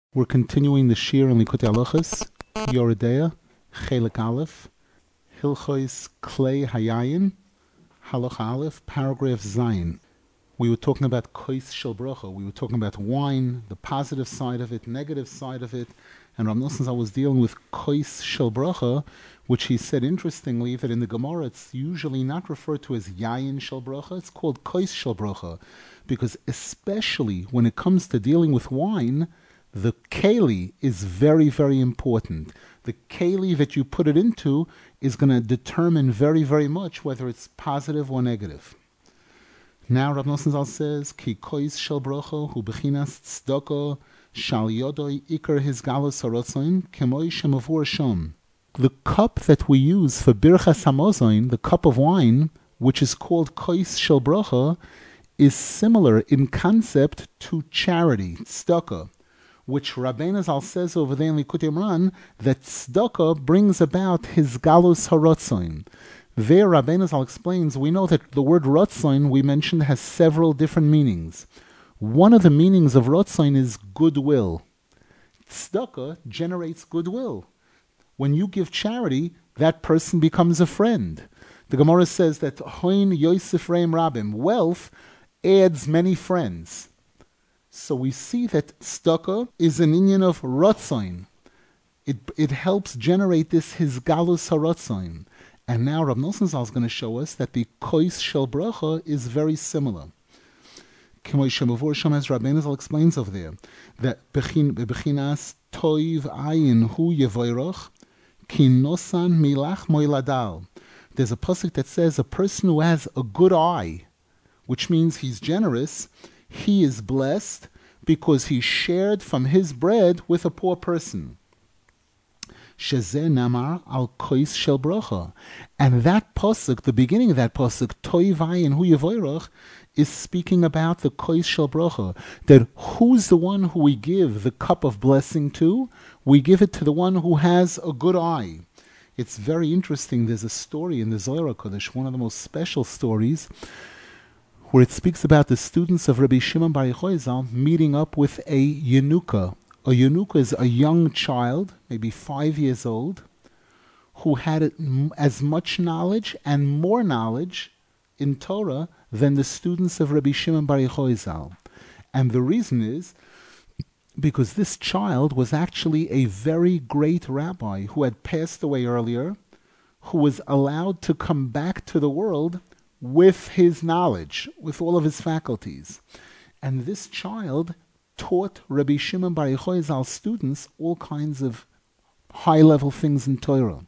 We're continuing the Shir in Likutei Halachos, Yoredeya, Chelik Aleph, Hilchos Klei Hayayin, Halacha Aleph, paragraph Zayin. We were talking about Kois Shel Bracha. We were talking about wine, the positive side of it, negative side of it. And Rav Nosson Zal was dealing with Kois Shel Bracha, which he said interestingly that in the Gemara it's usually not referred to as Yayin Shel Bracha. It's called Kois Shel Bracha, because especially when it comes to dealing with wine, the keli is very, very important. The keli that you put it into is going to determine very, very much whether it's positive or negative. Now Rav Nosson Zal says, Ki kois shel bracha hu bechinas tzedakah shal yodoi ikar his galus harotzain kemoi shemavur shom. The cup that we use for birchas hamozain, the cup of wine, which is called kois shel bracha, is similar in concept to charity, tzedakah, which Rabbeinu Zal says over there in Likutei Moharan that tzedakah brings about his galus harotzain. There, Rabbeinu Zal explains, we know that the word rotzain, we mentioned, has several different meanings. One of the meanings of rotzain is goodwill. Tzedakah generates goodwill. When you give charity, that person becomes a friend. The Gemara says that hoin yosef reim rabim, wealth adds many friends. So we see that tzedakah is an inyan of rotzain. It helps generate this his galus harotzain. And now Rav Nosson Zal is going to show us that the kois shel bracha is very similar. K'moi shemavur sham, as Rabbeinu Zal explains over there, that bechinas toiv ayin hu yevoirach ki nosan milach moiladal. There's a pasuk that says a person who has a good eye, which means he's generous, he is blessed because he shared from his bread with a poor person. Shezeh namar al kois shel bracha. And that pasuk, the beginning of that pasuk, toiv ayin hu yevoirach, is speaking about the kois shel bracha. That who's the one who we give the cup of blessing to? We give it to the one who has a good eye. It's very interesting. There's a story in the Zohar HaKadosh, one of the most special stories, where it speaks about the students of Rabbi Shimon Bar Yochai Zal meeting up with a Yenuka. A Yenuka is a young child, maybe 5 years old, who had as much knowledge and more knowledge in Torah than the students of Rabbi Shimon Bar Yochai Zal. And the reason is because this child was actually a very great rabbi who had passed away earlier, who was allowed to come back to the world with his knowledge, with all of his faculties. And this child taught Rabbi Shimon Bar Yochai Zal's students all kinds of high-level things in Torah.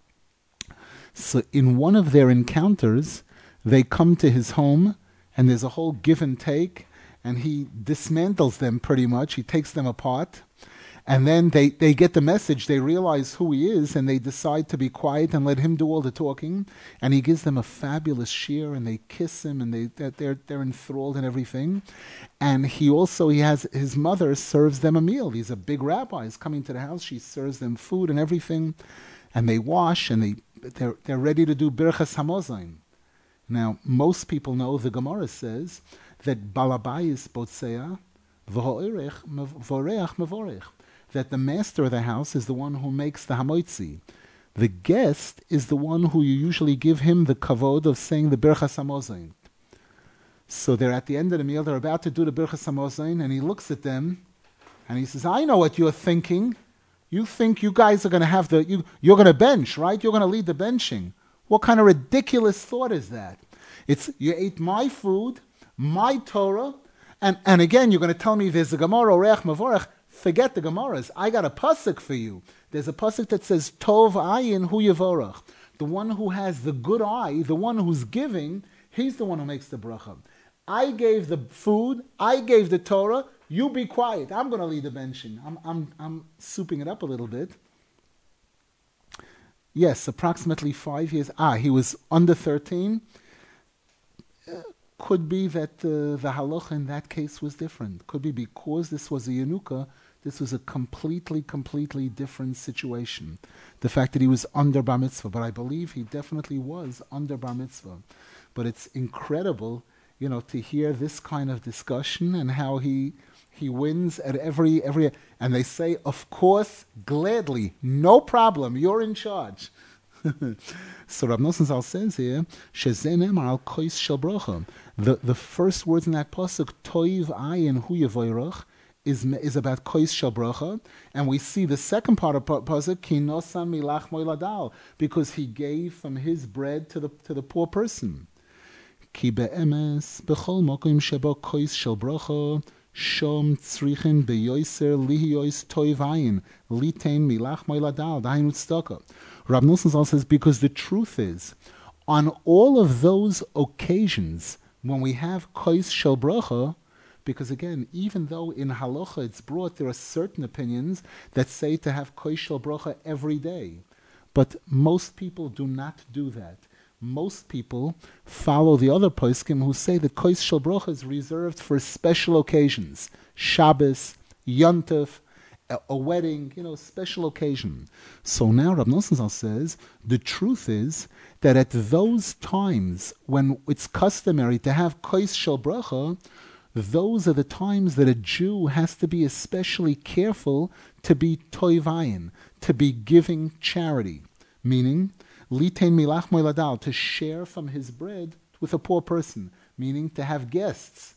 So in one of their encounters, they come to his home, and there's a whole give and take, and he dismantles them pretty much. He takes them apart. And then they get the message, they realize who he is, and they decide to be quiet and let him do all the talking. And he gives them a fabulous shir, and they kiss him, and they're enthralled and everything. And he has his mother serves them a meal. He's a big rabbi. He's coming to the house. She serves them food and everything. And they wash, and they're ready to do birchas hamozain. Now, most people know the Gemara says that balabayis botzea v'ho'erech v'oreach mevorech, that the master of the house is the one who makes the hamoitzi. The guest is the one who you usually give him the kavod of saying the birchas hamozain. So they're at the end of the meal, they're about to do the birchas hamozain, and he looks at them, and he says, I know what you're thinking. You think you guys are going to have you're going to bench, right? You're going to lead the benching. What kind of ridiculous thought is that? It's, you ate my food, my Torah, and again, you're going to tell me there's a Gemara, Oreach Mavorech. Forget the Gemaras. I got a pasuk for you. There's a pasuk that says, Tov ayin hu yevorach. The one who has the good eye, the one who's giving, he's the one who makes the bracha. I gave the food, I gave the Torah, you be quiet. I'm going to lead the benching. I'm souping it up a little bit. Yes, approximately 5 years. He was under 13. Could be that the halacha in that case was different. Could be because this was a Yenuka, this was a completely different situation. The fact that he was under bar mitzvah, but I believe he definitely was under bar mitzvah. But it's incredible, to hear this kind of discussion and how he He wins at every, and they say, of course, gladly, no problem, you're in charge. So Rav Nosson Zal says here, Shezenem al kois shel bracha. The first words in that pasuk, Toiv ayin hu yevoirach, is about kois shel bracha, and we see the second part of pasuk, Ki nosan milach moiladal, because he gave from his bread to the poor person. Ki be'emes bechol mokim shebo kois shel bracha. Shom tzrichen beyoiser lihiyois toivayin litein milach moiladal dainu tzedakah. Rab Nosson Zal says, because the truth is, on all of those occasions when we have kois shel bracha, because again, even though in halacha it's brought, there are certain opinions that say to have kois shel bracha every day, but most people do not do that. Most people follow the other poskim who say that kois shel bracha is reserved for special occasions, Shabbos, Yontif, a wedding, special occasion. So now Rab Nosson Zal says, the truth is that at those times when it's customary to have kois shel bracha, those are the times that a Jew has to be especially careful to be toivayin, to be giving charity, meaning litein milach moiladal, to share from his bread with a poor person, meaning to have guests.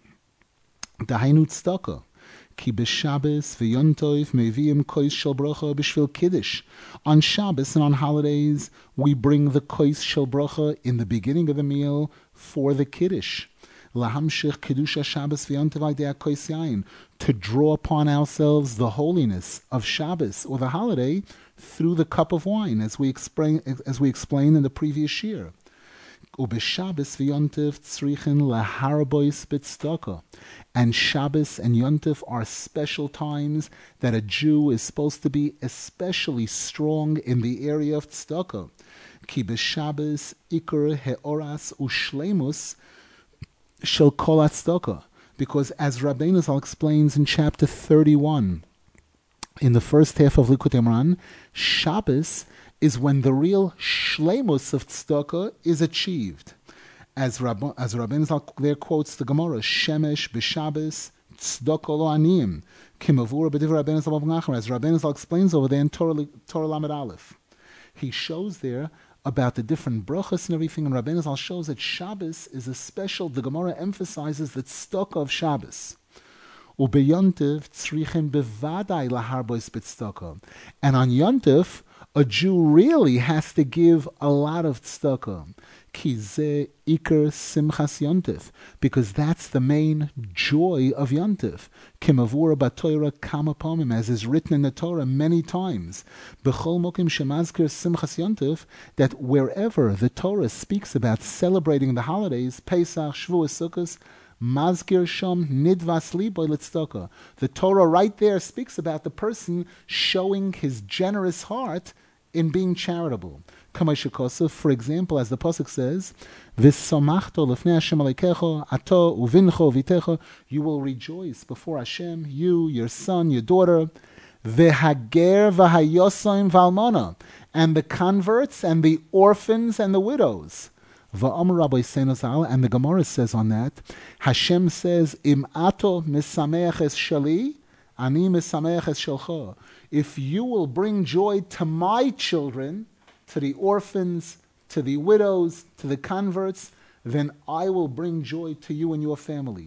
Dahainu tzedakah. Ki b'Shabbos v'Yontoif meviim kois shel bracha b'shvil kiddush. On Shabbos and on holidays, we bring the kois shel bracha in the beginning of the meal for the kiddush. Lahamshich kedusha Shabbos v'Yontof idea kois yain, to draw upon ourselves the holiness of Shabbos or the holiday through the cup of wine, as we explained in the previous year. Ubeshabbos v'Yontif tzrichen laharbois b'tzedakah. And Shabbos and Yontif are special times that a Jew is supposed to be especially strong in the area of tzedakah. Ki b'Shabbos ikar he'oras u'shleimus shel kol tzedakah. Because as Rabbeinu Zal explains in chapter 31, in the first half of Likutei Moharan, Shabbos is when the real shleimus of tzedakah is achieved. As Rabbeinu Zal there quotes the Gemara, Shemesh b'Shabbos tzedakah lo aniyim, kimavur b'divrei Rabbeinu Zal b'Nachman, as Rabbeinu Zal explains over there in Torah Lamed Aleph. He shows there about the different brachas and everything, and Rabbeinu Zal shows that Shabbos is a special, the Gemara emphasizes the tzedakah of Shabbos. Ubeyontiv tzrichen bevadai laharbois b'tzedakah. And on Yontif, a Jew really has to give a lot of tzedakah. Ki ze ikar simchas Yontif, because that's the main joy of Yontif. Kimavura b'Torah kama pamim, as is written in the Torah many times. B'chol mokim shemazker simchas Yontif, that wherever the Torah speaks about celebrating the holidays, Pesach, Shavuos, Sukkot, Mazgir Shom Nidvas Liboy Litzedakah. The Torah right there speaks about the person showing his generous heart in being charitable. For example, as the pasuk says, "V'samachto lefnei Hashem alekecha, ato uvincho vitecha." You will rejoice before Hashem, you, your son, your daughter. V'hager v'hayosaim v'almana, and the converts and the orphans and the widows. Va'amar Rabbi Seinazal, and the Gemara says on that, Hashem says, Im ato misameach es shali, ani misameach es shelcha. If you will bring joy to my children, to the orphans, to the widows, to the converts, then I will bring joy to you and your family.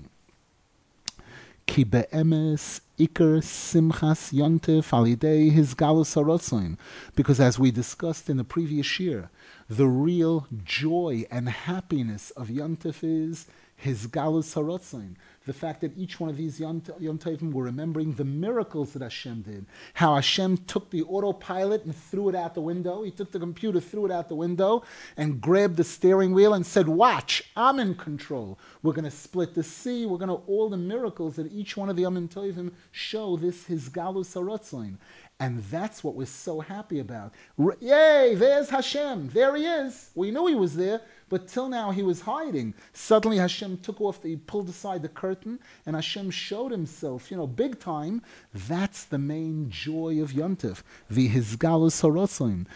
Ki be'emes ikar simchas yontif alidei his galus harotzoin. Because as we discussed in the previous year, the real joy and happiness of Yontif is his galus harotzoin. The fact that each one of these Yontifim were remembering the miracles that Hashem did. How Hashem took the autopilot and threw it out the window. He took the computer, threw it out the window, and grabbed the steering wheel and said, watch, I'm in control. We're going to split the sea. We're going to, all the miracles that each one of the Yontifim show this, his galus harotzoin. And that's what we're so happy about. Yay, there's Hashem. There he is. We knew he was there, but till now he was hiding. Suddenly Hashem he pulled aside the curtain, and Hashem showed himself, big time. That's the main joy of Yontif. The Hizgalus Harotzoim.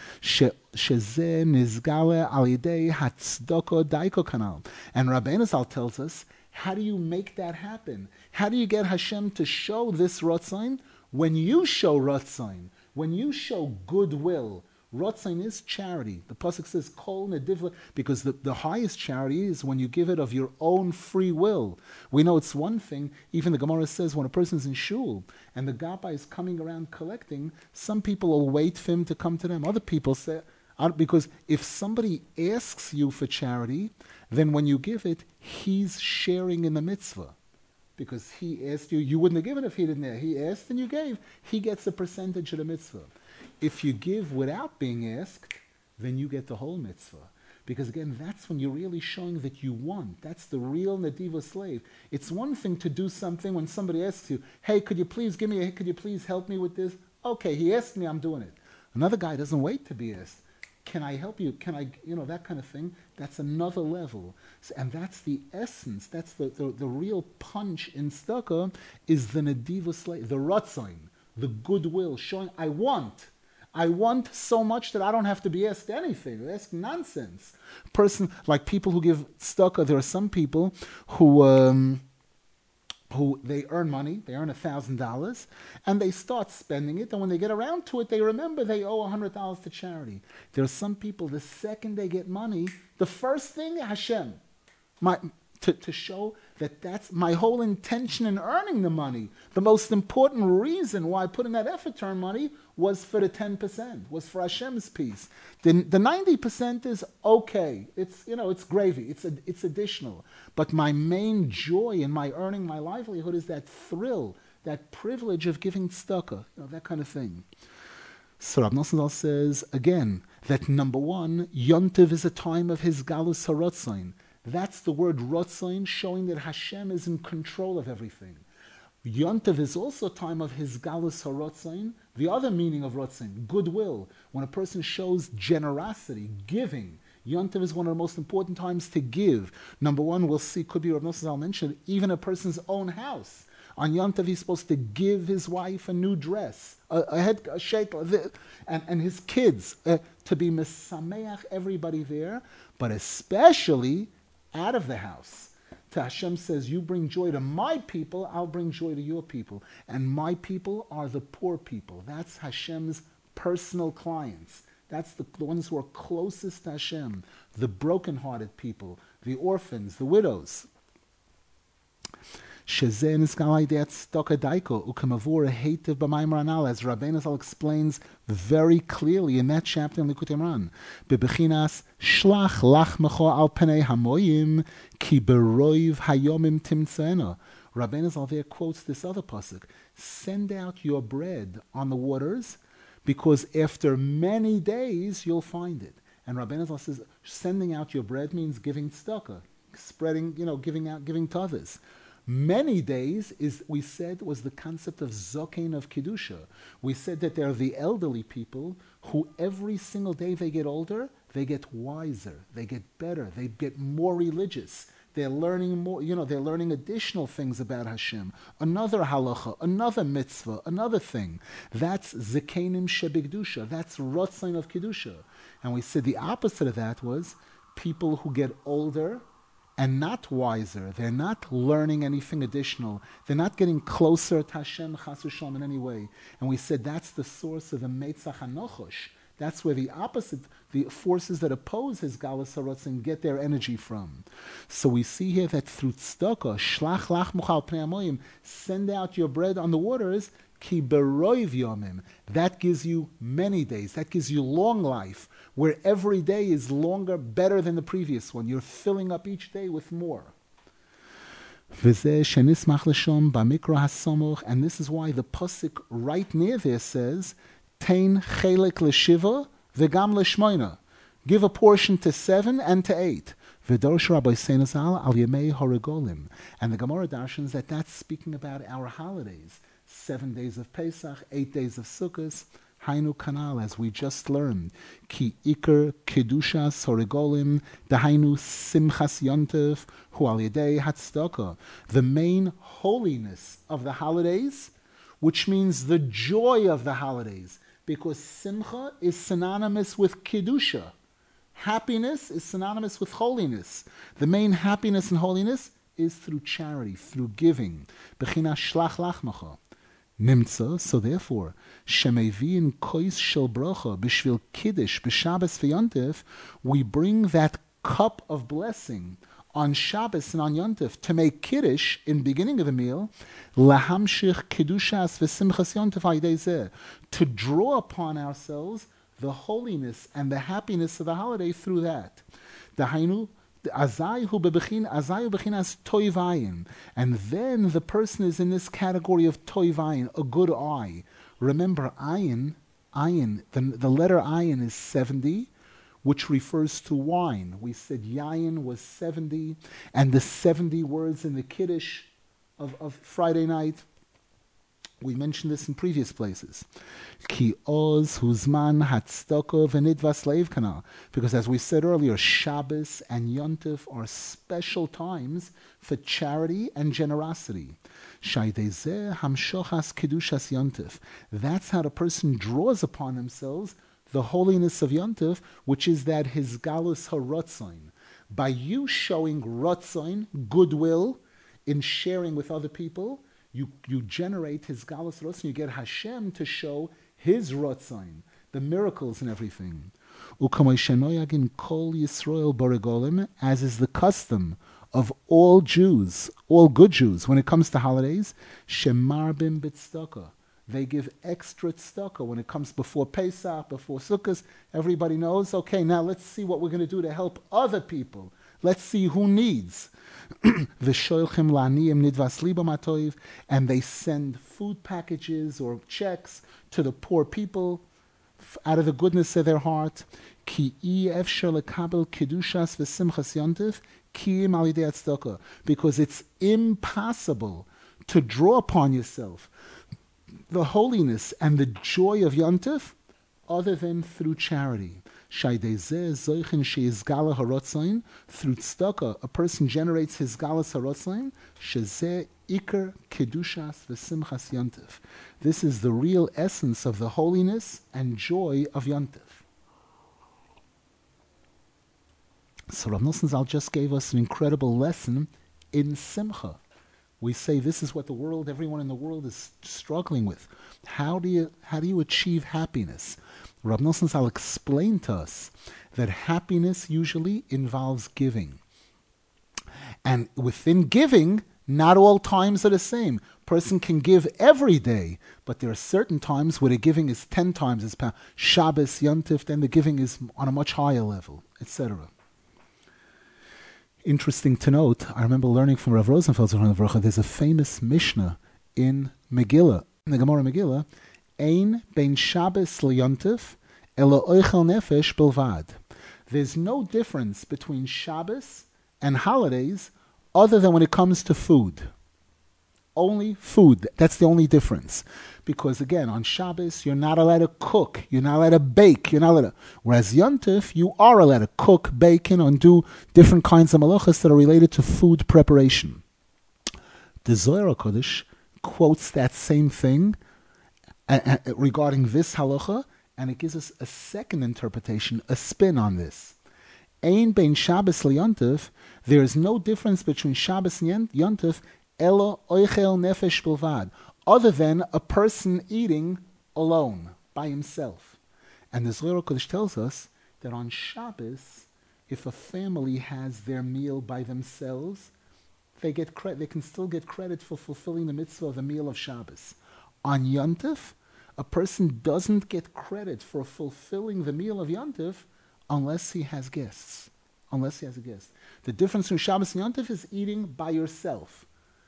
Sheze Nizgale Alidei Hatzdoko Daiko Kanal. And Rabbeinu Zal tells us How do you make that happen? How do you get Hashem to show this Ratzon? When you show Ratzon, when you show goodwill, Ratzon is charity. The pasuk says, "Kol nedivla," because the highest charity is when you give it of your own free will. We know it's one thing. Even the Gemara says when a person's in shul and the gabbai is coming around collecting, some people will wait for him to come to them. Other people say, because if somebody asks you for charity, then when you give it, he's sharing in the mitzvah. Because he asked you, you wouldn't have given if he didn't ask. He asked and you gave. He gets a percentage of the mitzvah. If you give without being asked, then you get the whole mitzvah. Because again, that's when you're really showing that you want. That's the real Nadiva slave. It's one thing to do something when somebody asks you, hey, could you please give me could you please help me with this? Okay, he asked me, I'm doing it. Another guy doesn't wait to be asked. Can I help you? Can I, that kind of thing. That's another level. So, and that's the essence, that's the real punch in tzedakah is the Nadiva slave, the Ratzon, the goodwill, showing I want so much that I don't have to be asked anything. Ask nonsense. Person, like people who give tzedakah, there are some people who they earn money, they earn $1,000, and they start spending it, and when they get around to it, they remember they owe $100 to charity. There are some people, the second they get money, the first thing, Hashem, to show that that's my whole intention in earning the money. The most important reason why I put in that effort to earn money was for the 10%, was for Hashem's peace. The 90% is okay. It's, it's gravy. It's additional. But my main joy in my earning my livelihood is that thrill, that privilege of giving tzedakah, that kind of thing. So Rav Nosson Zal says, again, that number one, Yontiv is a time of his galus haratzain. That's the word Rotzain, showing that Hashem is in control of everything. Yontav is also a time of his galus harotzain. The other meaning of Rotzain, goodwill. When a person shows generosity, giving. Yontav is one of the most important times to give. Number one, we'll see, could be Rav Nosson Zal mentioned, even a person's own house. On Yontav, he's supposed to give his wife a new dress, a shekel, and his kids, to be mesameach everybody there, but especially out of the house. To Hashem says, you bring joy to my people, I'll bring joy to your people. And my people are the poor people. That's Hashem's personal clients. That's the ones who are closest to Hashem, the brokenhearted people, the orphans, the widows. As Rabbeinu Zal explains very clearly in that chapter in Likutei Moharan, bebechinas shlach lachmecho al penei hamoyim ki beroiv hayomim timtzena. Rabbeinu Zal there quotes this other pasuk: send out your bread on the waters, because after many days you'll find it. And Rabbeinu Zal says, sending out your bread means giving tzedakah, spreading, giving to others. Many days we said was the concept of zokein of kedusha. We said that they're the elderly people who every single day they get older, they get wiser, they get better, they get more religious. They're learning more, they're learning additional things about Hashem. Another halacha, another mitzvah, another thing. That's zekenim shebigdusha. That's rotzain of kedusha. And we said the opposite of that was people who get older and not wiser. They're not learning anything additional. They're not getting closer to Hashem chas v'shalom in any way. And we said that's the source of the Meitzach HaNochosh. That's where the opposite, the forces that oppose his galus harotzin get their energy from. So we see here that through tzedakah, shlach lach muchal pnei hamoyim, send out your bread on the waters, ki beroiv yomim. That gives you many days. That gives you long life, where every day is longer, better than the previous one. You're filling up each day with more. And this is why the pasuk right near there says, Tein chelik l'shiva v'gam l'shmoina. Give a portion to 7 and to 8. V'dorsh Rabbi Seinazal al yemei haragolim. And the Gemara darshans that that's speaking about our holidays. 7 days of Pesach, 8 days of Sukkot, Hainu Kanal, as we just learned. Ki Iker Kedushas Horigolim, Dahainu Simchas Yontev, Hu Al Yedei Hatzdaka. The main holiness of the holidays, which means the joy of the holidays, because Simcha is synonymous with Kedusha. Happiness is synonymous with holiness. The main happiness and holiness is through charity, through giving. Bechina shlach lachmacha. Nimtza, so therefore, Shemevin kois shel bracha b'shvil kiddush b'Shabbos v'Yontif, we bring that cup of blessing on Shabbos and on Yontif to make kiddush in beginning of the meal, lahamshich kiddushas v'simchas Yontif ha'idei zeh, to draw upon ourselves the holiness and the happiness of the holiday through that. Dahainu, azayu bechinas toivayin, and then the person is in this category of toivayin, a good eye. Remember, ayin, the letter ayin is 70, which refers to wine. We said yayin was 70, and the 70 words in the Kiddush of Friday night. We mentioned this in previous places. Ki oz huzman hatzdaka v'nidvas leivkana. Because as we said earlier, Shabbos and Yontif are special times for charity and generosity. Shaydezeh hamshochas kedushas Yontif. That's how the person draws upon themselves the holiness of Yontif, which is that his galus harotzain. By you showing rotzain, goodwill, in sharing with other people, you generate his galus rotzain. You get Hashem to show his rotzain, the miracles and everything. U'kamay kol Yisrael baragolim, as is the custom of all Jews, all good Jews, when it comes to holidays, shemarbim b'tzedakah. They give extra tzedakah when it comes before Pesach, before Sukkot. Everybody knows, okay, now let's see what we're going to do to help other people. Let's see who needs. And they send food packages or checks to the poor people out of the goodness of their heart. Because it's impossible to draw upon yourself the holiness and the joy of Yontif other than through charity. Through tzedakah, a person generates his galus harotzain. Shezeh ikar kedushas v'simchas Yontif. This is the real essence of the holiness and joy of Yontif. So Rav Nosson Zal just gave us an incredible lesson in simcha. We say this is what the world, everyone in the world is struggling with. How do you achieve happiness? Rav Nosson Zal explained to us that happiness usually involves giving. And within giving, not all times are the same. Person can give every day, but there are certain times where the giving is 10 times as powerful. Shabbos, Yontif, then the giving is on a much higher level, etc. Interesting to note, I remember learning from Rav Rosenfeld, there's a famous Mishnah in Megillah, in the Gemara Megillah, Ein bein Shabbos liyontif elo oichel nefesh bilvad. There's no difference between Shabbos and holidays other than when it comes to food. Only food. That's the only difference. Because again, on Shabbos, you're not allowed to cook. You're not allowed to bake. You're not allowed to... Whereas Yontif, you are allowed to cook, bake, and do different kinds of malachas that are related to food preparation. The Zohar HaKodesh quotes that same thing regarding this halacha, and it gives us a second interpretation, a spin on this. Ein bein Shabbos liyontif, there is no difference between Shabbos and Yontif, elo oichel nefesh bilvad, other than a person eating alone, by himself. And the Zohar HaKodesh tells us that on Shabbos, if a family has their meal by themselves, they can still get credit for fulfilling the mitzvah of the meal of Shabbos. On Yontif, a person doesn't get credit for fulfilling the meal of Yontif unless he has guests. Unless he has a guest. The difference between Shabbos and Yontif is eating by yourself.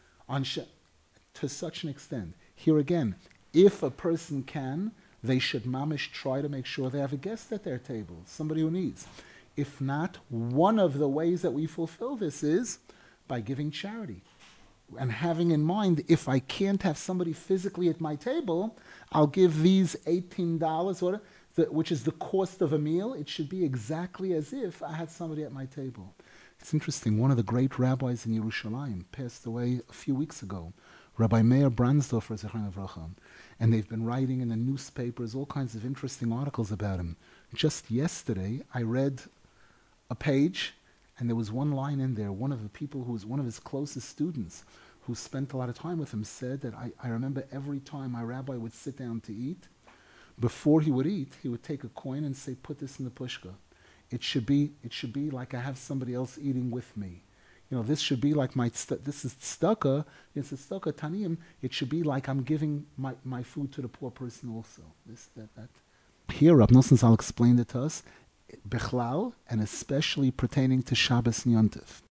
To such an extent. Here again, if a person can, they should mamish try to make sure they have a guest at their table, somebody who needs. If not, one of the ways that we fulfill this is by giving charity. And having in mind, if I can't have somebody physically at my table, I'll give these $18, which is the cost of a meal. It should be exactly as if I had somebody at my table. It's interesting, one of the great rabbis in Yerushalayim passed away a few weeks ago, Rabbi Meir Brandsdorfer, Zechron Livracha, and they've been writing in the newspapers all kinds of interesting articles about him. Just yesterday, I read a page, And there was one line in there, one of the people who was one of his closest students, who spent a lot of time with him, said that I remember every time my rabbi would sit down to eat, before he would eat, he would take a coin and say, put this in the pushka. It should be like I have somebody else eating with me. This should be like this is tzedakah, it's a tzedakah taniyim, it should be like I'm giving my food to the poor person also. That. Here, Rab Nosson Zal explained it to us, Bechlal, and especially pertaining to Shabbos and Yontif.